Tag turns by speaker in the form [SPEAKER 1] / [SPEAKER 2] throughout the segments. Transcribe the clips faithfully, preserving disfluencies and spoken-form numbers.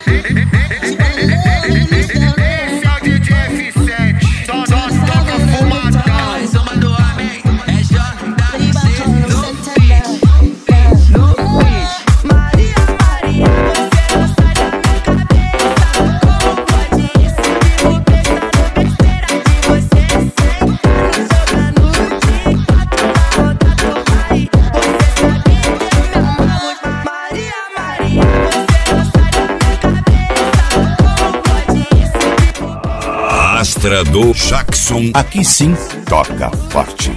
[SPEAKER 1] Do Jackson, aqui sim toca forte.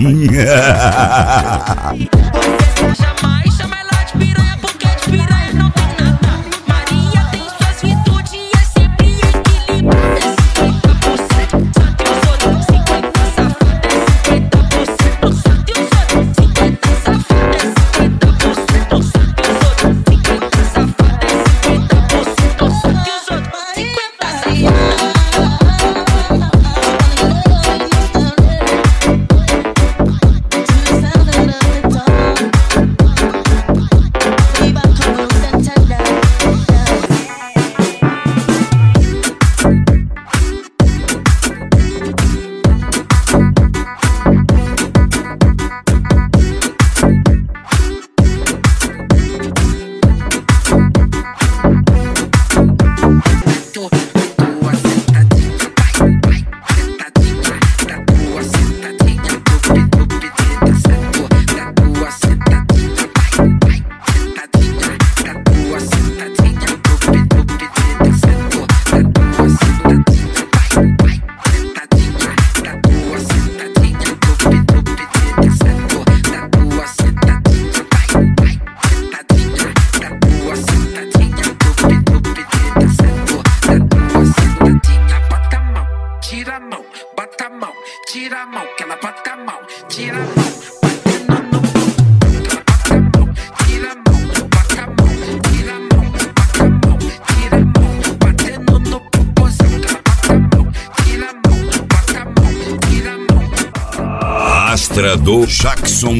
[SPEAKER 1] Do Jackson.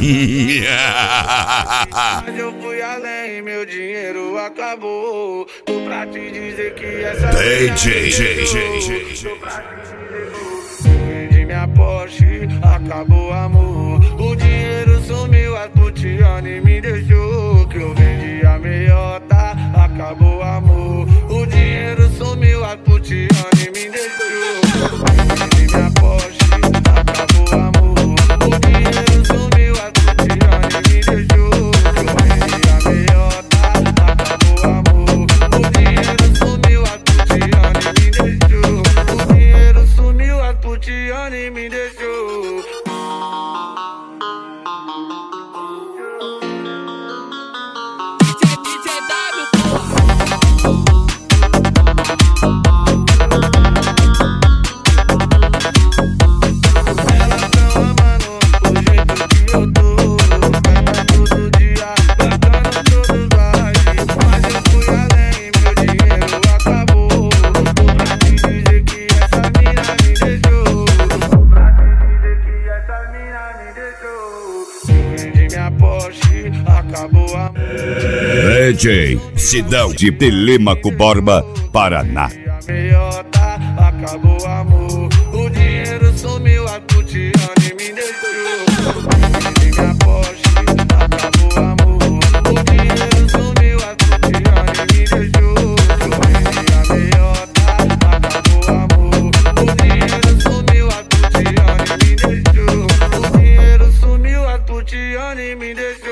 [SPEAKER 2] Mas eu fui além, meu dinheiro acabou. Tô pra te dizer que essa
[SPEAKER 1] D J
[SPEAKER 2] Tô pra te dizer que vendi minha Porsche, acabou o amor. O dinheiro sumiu, a Putiane me deixou. Que eu vendi a meiota, acabou o amor. O dinheiro sumiu, a Putiane me deixou. Vendi minha Porsche, acabou o amor. O dinheiro sumiu, a Putiane me deixou. Eu vendi a meiota, acabou o amor. O dinheiro sumiu, a Putiane me deixou. O dinheiro sumiu, a Putiane me deixou.
[SPEAKER 1] D J Sidão de Telêmaco Borba, Paraná.
[SPEAKER 2] Acabou o amor, o dinheiro sumiu, a Putiane me deixou. Vendi minha Porsche, acabou o amor. O dinheiro sumiu, a Putiane me deixou. Eu vendi a meiota, acabou o amor. O dinheiro sumiu, a Putiane me deixou. O dinheiro sumiu, a Putiane me deixou.